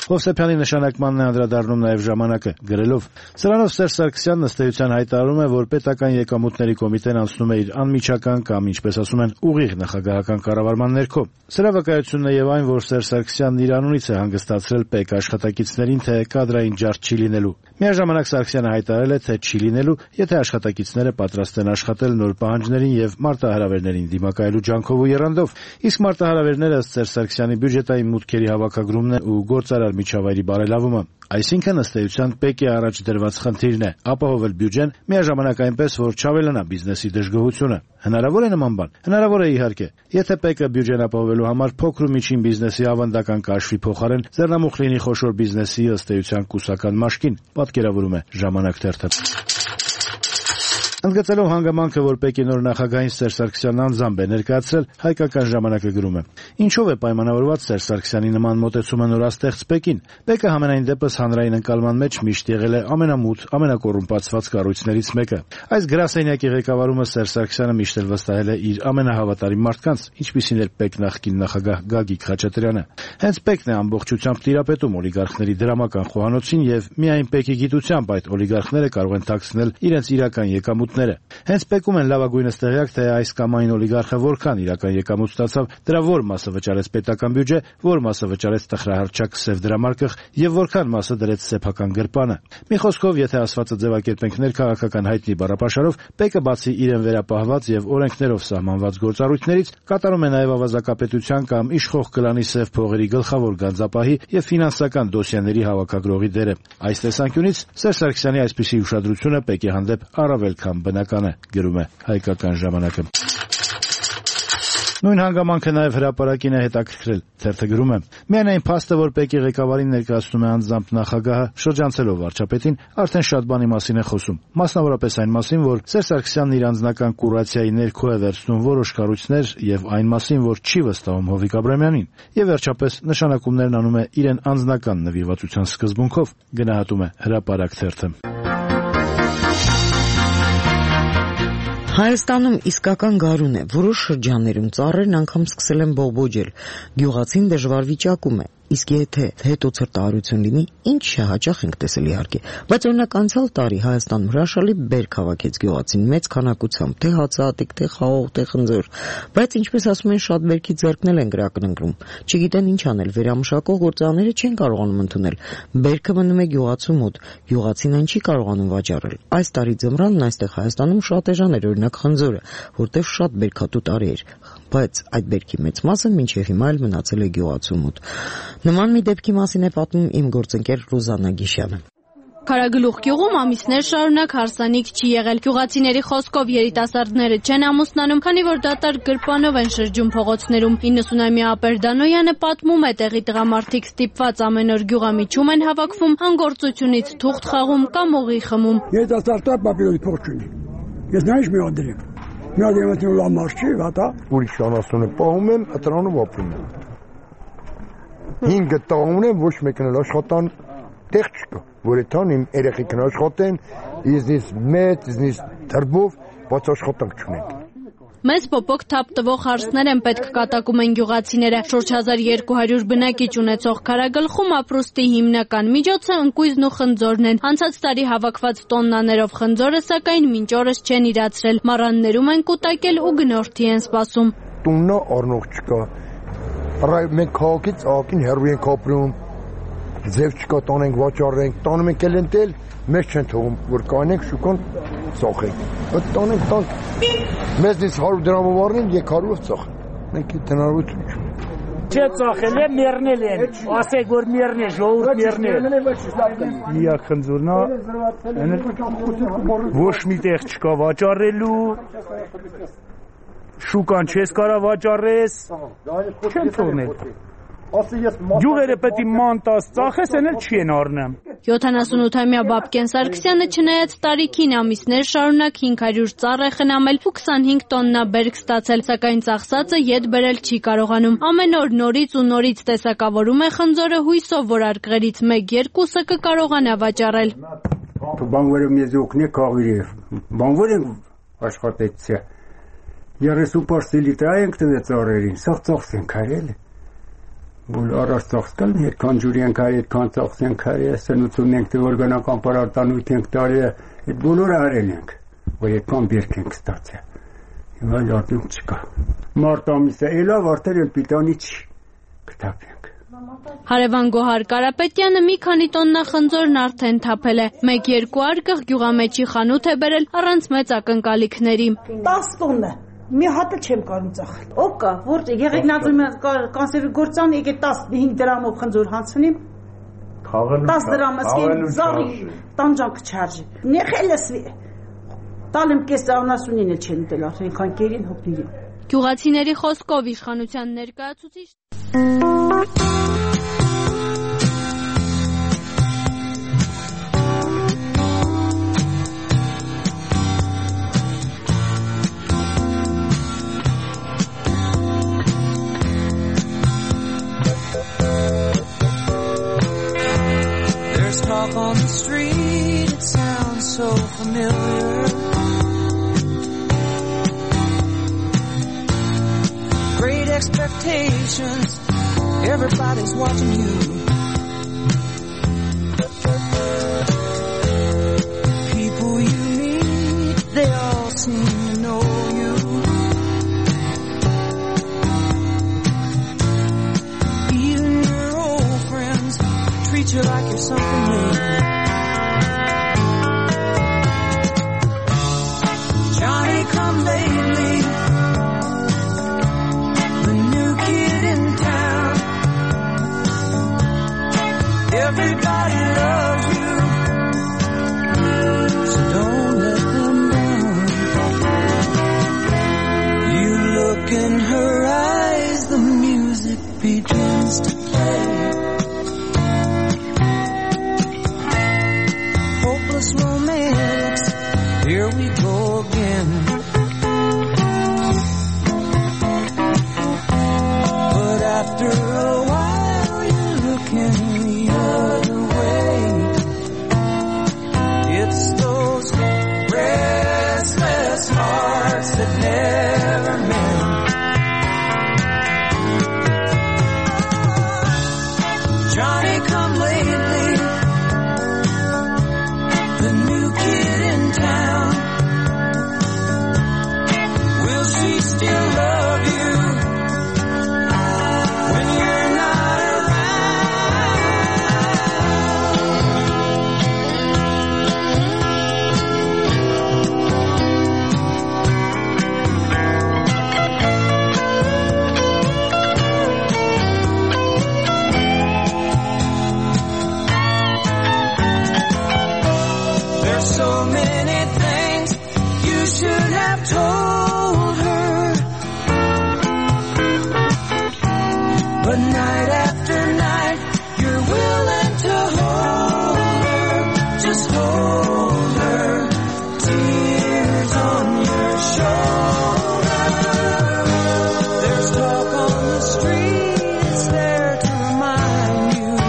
Հովսեփյանի նշանակմանն է անդրադառնում նաև ժամանակը, գրելով. Սրանով Սերժ Սարգսյանն ըստ էության հայտարարում է, որ պետական եկամուտների կոմիտեն անցնում է իր անմիջական կամ, ինչպես ասում են, ուղիղ նախագահական կառավարման ներքո։ Սրա վկայությունն է եւ այն, որ Սերժ Սարգսյանն իր անունից է հանգստացրել ՊԵԿ աշխատակիցներին, թե կադրային ջարդ չի լինելու։ Միաժամանակ Սարգսյանը հայտարարել է, թե չի լինելու, եթե աշխատակիցները պատրաստ են աշխատել նոր պահանջներին եւ մարտահրավերներին դիմակայելու ջանքով ու եռանդով։ Իսկ մարտահրավերները ըստ Սերժ Սարգսյանի բյուջետային մուտքերի հավաքագրումն է ու գործարար միջավայրի բարելավումը։ Այսինքն ըստ էության ՊԵԿ-ի առաջ դրված խնդիրն է ապահովել բյուջեն միաժամանակ այնպես, որ չավելանա բիզնեսի դժգոհությունը։ Հնարավոր է նման բան։ Հնարավոր է իհարկե։ Եթե ՊԵԿ-ը բյուջեն ապահովելու համար փոքր ու միջին բիզնեսի ավանդական կաշվի փոխարեն ձեռնամուխ լինի խոշոր բիզնեսի ըստ էության կուսական մաշկին, պատկերավորում է Ժամանակ թերթը։ Ընդգծելով հանգամանքը, որ ՊԵԿ-ի նոր նախագահին Սերժ Սարգսյանն անձամբ է ներկայացրել, Հայկական ժամանակը գրում է. Ինչով է պայմանավորված Սերժ Սարգսյանի նման մոտեցումը նորաստեղծ ՊԵԿ-ին։ ՊԵԿ-ը համենայն դեպս հանրային ընկալման մեջ միշտ եղել է ամենամութ, ամենակոռումպացված կառույցներից մեկը։ Այս գրասենյակի ղեկավարումը Սերժ Սարգսյանը միշտ էլ վստահել է իր ամենահավատարիմ մարդկանց, ինչպիսին էր ՊԵԿ նախկին նախագահ Գագիկ Խաչատրյանը։ Հենց ՊԵԿ-ն է ամբողջությամբ տիրապետում օլիգարխների դրամական խոհանոցին եւ միայն ՊԵԿ-ի գիտությամբ այդ օլիգարխները կարող են թաքցնել իրենց իրական եկամուտները։ Հենց ՊԵԿ-ում են լավագույնս տեղյակ, թե այս կամ այն օլիգարխը որքան իրական եկամուտ ստացավ, դրա որ մասը վճարեց պետական բյուջե, որ մասը վճարեց տխրահարճակ սև դրամարկղ եւ որքան մասը դրեց սեփական գրպանը։ Մի խոսքով, եթե ասվածը ձևակերպենք ներքաղաքական հայտնի բառապաշարով, ՊԵԿ-ը բացի իրեն վերապահված եւ օրենքներով սահմանված գործառույթներից, կատարում է նաեւ ավազակապետության կամ իշխող կլանի սև փողերի գլխավոր գանձապահի եւ ֆինանսական դոսիեների հավաքագրողի դերը։ Այս տեսանկյունից Սերժ Սարգսյանի այսպիսի ուշադրությունը ՊԵԿ-ի հանդեպ առավել քան բնական է, գրում է Հայկական ժամանակը։ Նույն հանգամանքը նաև հրապարակին է հետաքրքրել, թերթը գրում է. Միայն այն փաստը, որ ՊԵԿ-ի ղեկավարին ներկայացնում է անձամբ նախագահը, շրջանցելով վարչապետին, արդեն շատ բանի մասին է խոսում։ Մասնավորապես այն մասին, որ Սերժ Սարգսյանն իր անձնական կուրացիայի ներքո է վերցնում որոշ կառույցներ եւ այն մասին, որ չի վստահում Հովիկ Աբրամյանին։ Եվ վերջապես նշանակումներն անում է իրեն անձնական նվիրվածության սկզբունքով, գնահատում է հրապարակ թերթը։ Հայաստանում իսկական գարուն է, որոշ շրջաններում ծառերն անգամ սկսել են բողբոջել, գյուղացին դժվար վիճակում է, իսկ եթե հետո ցրտահարություն լինի, ինչ հաճախ ենք տեսել իհարկե, բայց օրինակ անցյալ տարի Հայաստանում հրաշալի բերք հավաքեց գյուղացին մեծ քանակությամբ, թե հացահատիկ, թե խաղող, թե խնձոր, բայց ինչպես ասում են, շատ բերքի ձեռքն են կրակնընկնում, չգիտեն ինչ անել, վերամշակող գործարանները չեն կարողանում ընդունել, բերքը մնում է գյուղացու մոտ, գյուղացին այն չի կարողանում վաճառել։ Այս տարի ձմռանն այստեղ Հայաստանում շատ էժան էր, օրինակ խնձորը, որտեղ շատ բերքատու տարի էր, բայց այդ բերքի մեծ մասը մինչև հիմա էլ մնացել է գյուղացու մոտ։ Նման մի դեպքի մասին է պատմում իմ գործընկեր Ռուզաննա Գիշյանը։ Քարագլուխ գյուղում ամիսներ շարունակ հարսանիք չի եղել։ Գյուղացիների խոսքով երիտասարդները չեն ամուսնանում, քանի որ դատարկ գրպանով են շրջում փողոցներում։ 90-ամյա Ապեր Դանոյանը պատմում է, տեղի տղամարդիկ ստիպված ամեն օր գյուղամիջում են հավաքվում, հանգործությունից թուղթ խաղում կամ օղի խմում։ Երիտասարդը պապիրոս փող չունի։ Ես նայış մի անդրեմ։ Մի անդրեմ լավ մարդ չի, հատա։ Ուրիշ անասունը պահում են, ըտրանով ապրում են։ 5 տաղ ունեմ, ոչ մեկն էլ աշխատան տեղ չկա, որ այդան իմ երեխեքն աշխատեն, իզնից մեծ, իզնից դրբով, բայց աշխատանք չունենք։ Մեծ փոփոխ թափ տվող հարսներ են պետք կատակում են գյուղացիները։ Շուրջ 1200 բնակիչ ունեցող Քարագլխում ապրուստի հիմնական միջոցը ընկույզն ու խնձորն են։ Անցած տարի հավաքված տոննաներով խնձորը սակայն մինչ օրս չեն իրացրել։ Մառաններում են կուտակել ու գնորդի են սպասում։ Տուննա առնող չկա։ Մենք քաղաքից ակին հեռու ենք ապրում, ձև չկա, տանենք վաճառենք, տանում ենք էլ ընտել, մեզ չեն թողում, որ կանենք շուկան ծախենք, այդ տանենք տանք, մեզնից 100 դրամով առնեն, 200-ով ծախենք, մենք այդ հնարավորություն չունենք։ Չէ ծախել է, մերնել են, ասեք, որ մերնել, ժողովուրդ մերնել։ Իա խնձորնա, ոչ մի տեղ չկա վաճառելու, շուկան չես կարա վաճառես, չեն թողնել։ Գյուղերը պետք է ման տաս ծախես, են էլ չեն առնեմ։ 78-ամյա Բաբկեն Սարգսյանը չնայած տարիքին ամիսներ շարունակ 500 ծառ է խնամել ու 25 տոննա բերք ստացել, սակայն ծախսածը ետ բերել չի կարողանում։ Ամեն օր նորից ու նորից տեսակավորում է խնձորը հույսով, որ արկղերից 1-2-ը կկարողանա վաճառել։ Բանվորը մեզ օգնի քաղիրը, բանվոր են աշխատեցի, 30 պարսի լիտր ենք տվեց ծառերին, սաղ ծախս ենք հարել։ որ առաստաղցկալ այդքան ջուրի ենք արի, այդքան ծախս ենք արի, սնուցուն ենք թե օրգանական պարարտանույթ ենք տարի, այդ բոլորը արել ենք, որ այդքան բերք ենք ստացել։ Հիմա արդյունք չկա։ Մարտ ամիսը ելավ արդեն էլ պիտանի չի կթափենք։ Հարևան Գոհար Կարապետյանը մի քանի տոննա խնձորն արդեն թափել է։ 1-2 արկղ գյուղամեջի խանութ է բերել առանց մեծ ակնկալիքների։ 10 տոննա։ Մի հատ չեմ կարող ծախել։ Ով կա, որ եղեք նազում կանսերվի գործան, եկեք 15 դրամով խնձոր հանցնիմ։ 10 դրամ ասկեն զարի տանջանք չարժի։ Նեխելս տալեմ կես անասունին էլ չեմ դել, այնքան կերին հոգնին։ Գյուղացիների խոսքով իշխանության ներկայացուցիչ There's talk on the street, it sounds so familiar. Great expectations, everybody's watching you. People you meet, they all seem to know you. Even your old friends treat you like you're something new. Johnny come lately, the new kid in town. Everybody loves you, so don't let them down. You look in her eyes, the music begins to play. Hopeless romance, here we go again. But after a while you're looking the other way. It's those restless hearts that never mend. Johnny come lately, the new kid in town. Will she still love you when you're not There's so many things you should have told her, but night after night you're willing to hold her, just hold her, tears on your shoulder. There's talk on the street, it's there to remind you.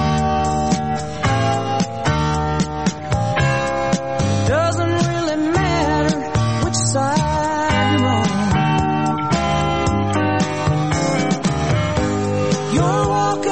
Doesn't really matter which side you're on. You're walking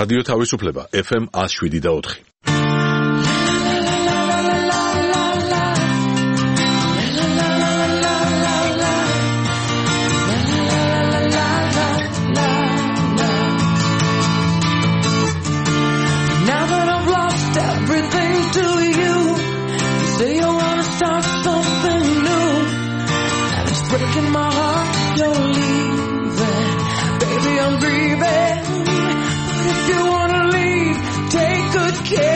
რადიო თავისუფლება FM 107.4. Breaking my heart, you're leaving. Baby, I'm grieving. But if you wanna leave, take good care.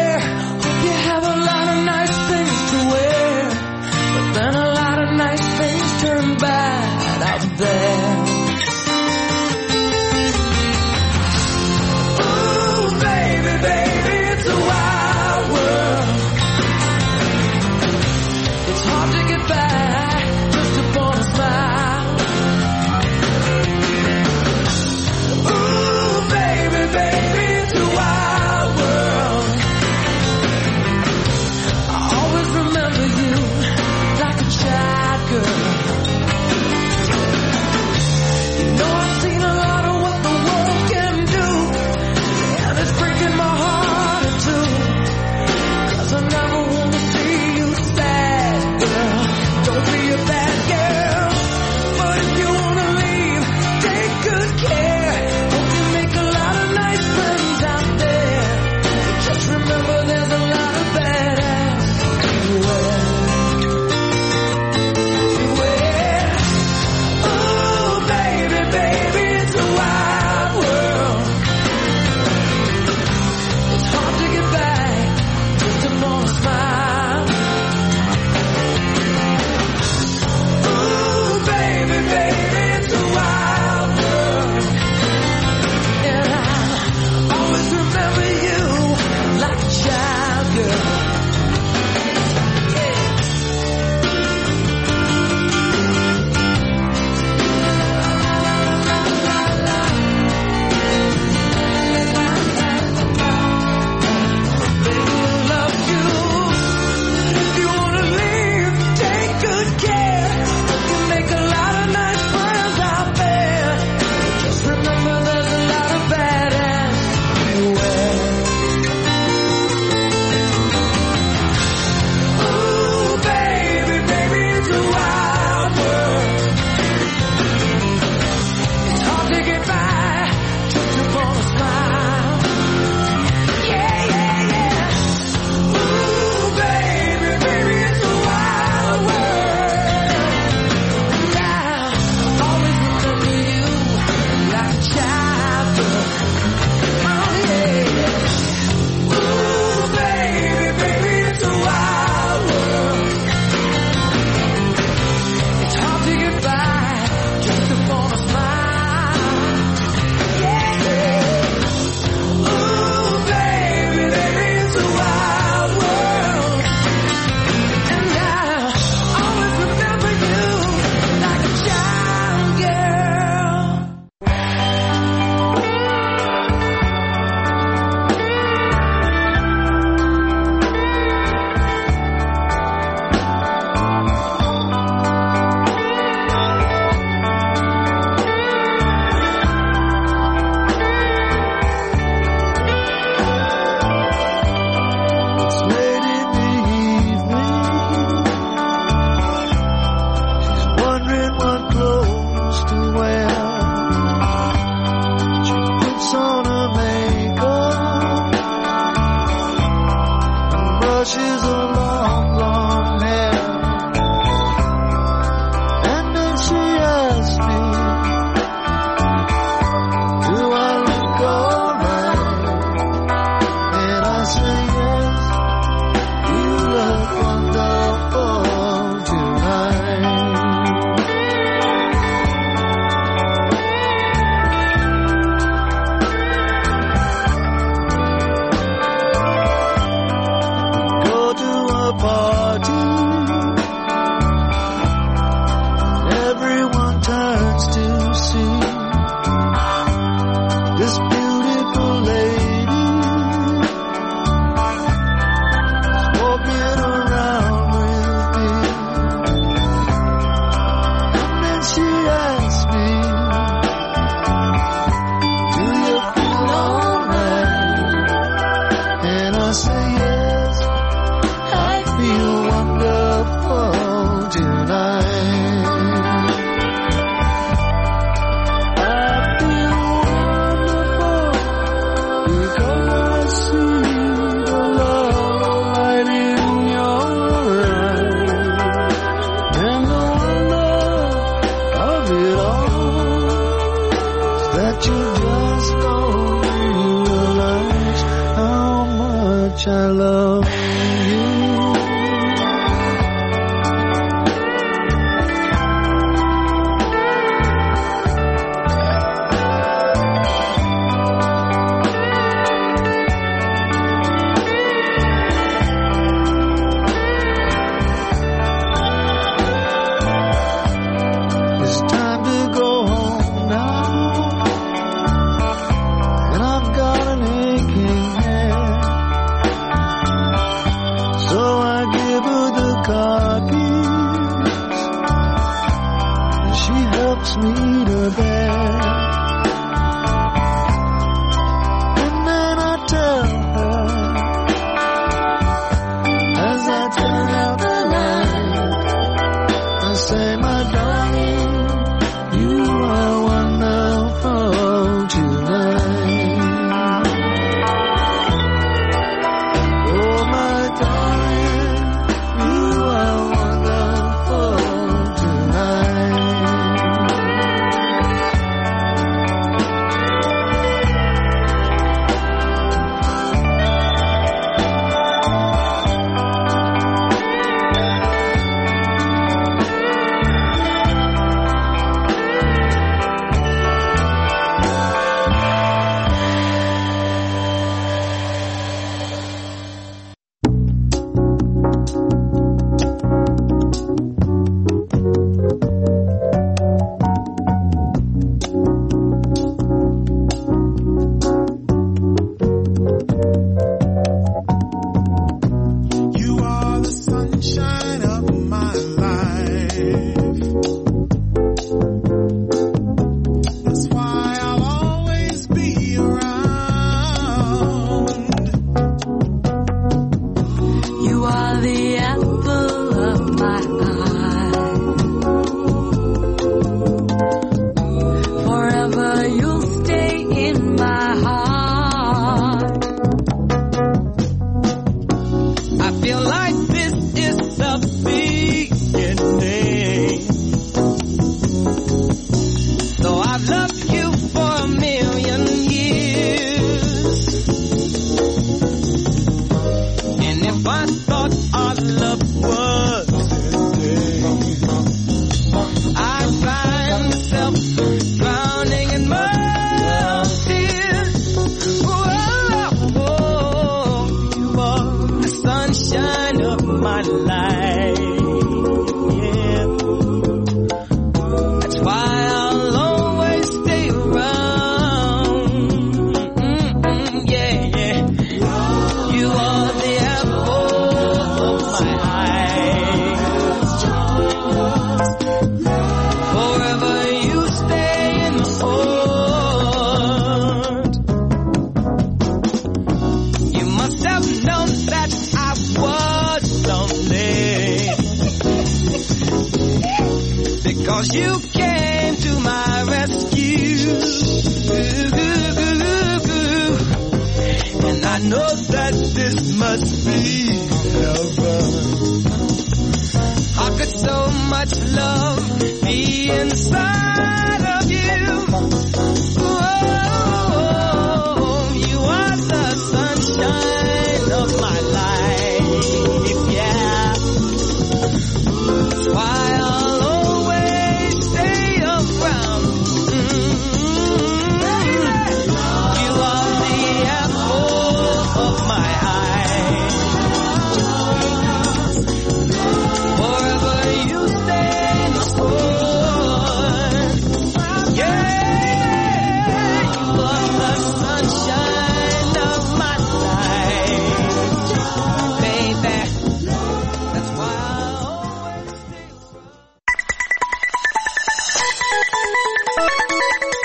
much I love you.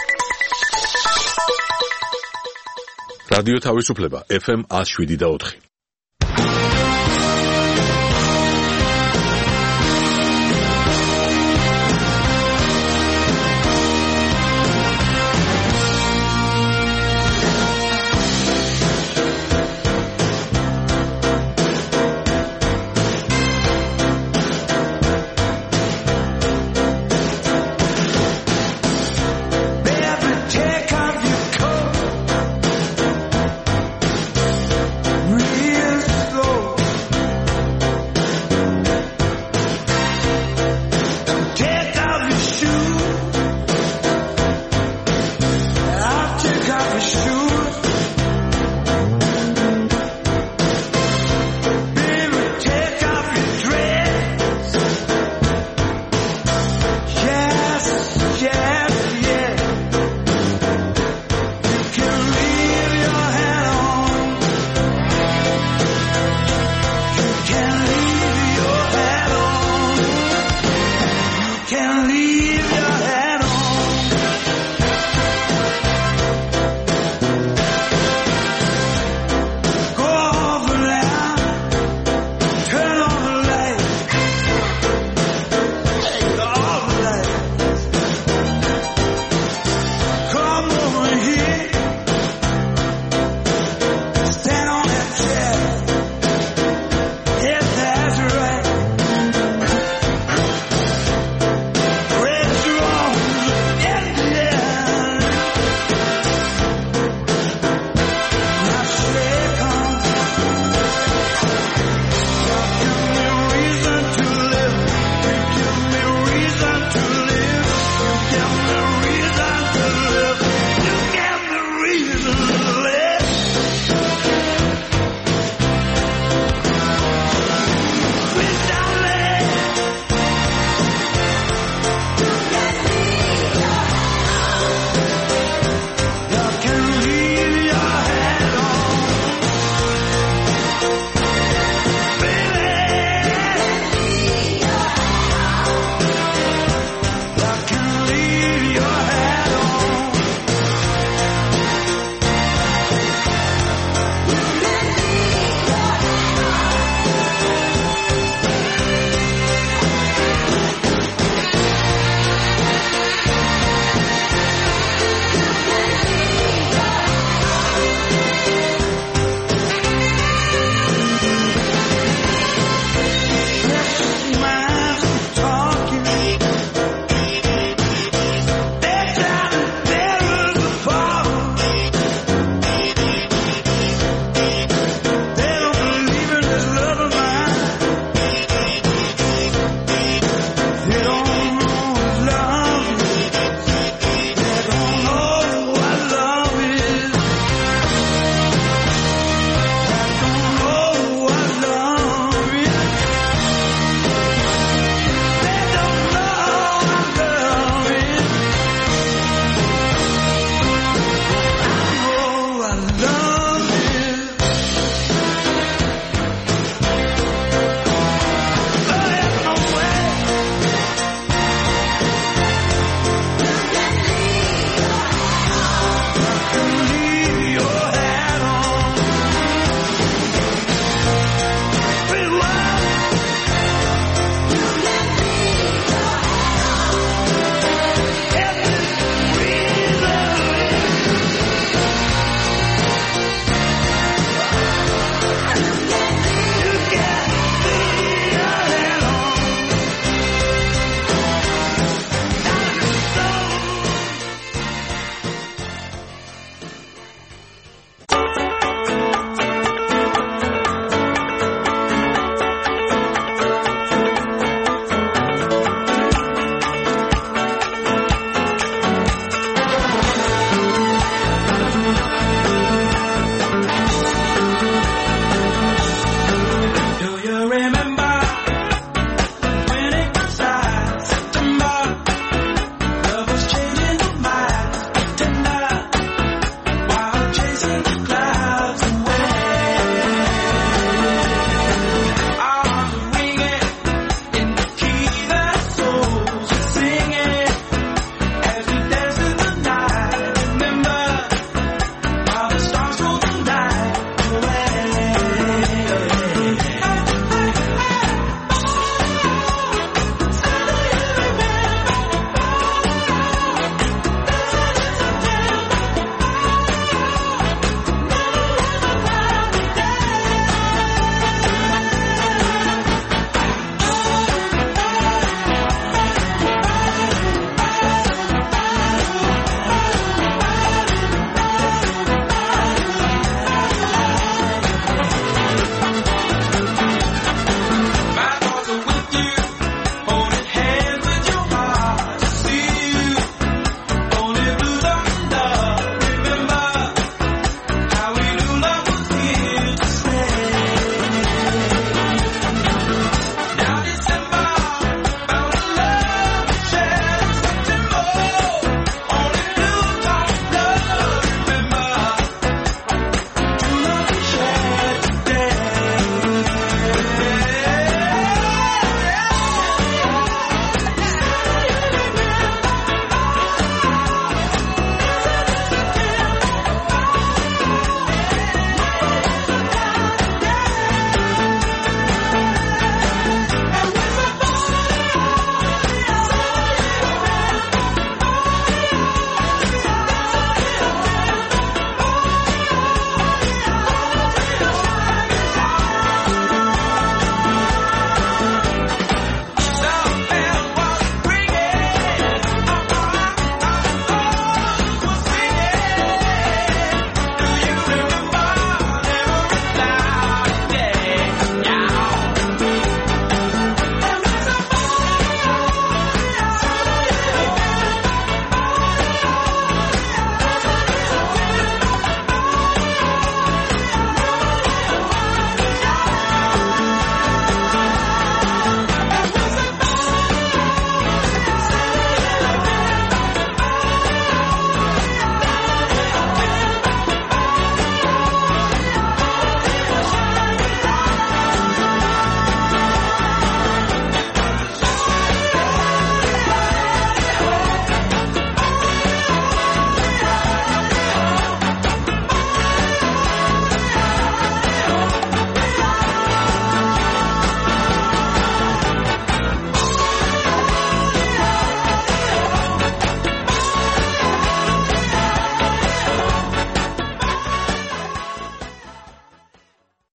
რადიო თავისუფლება FM 107.4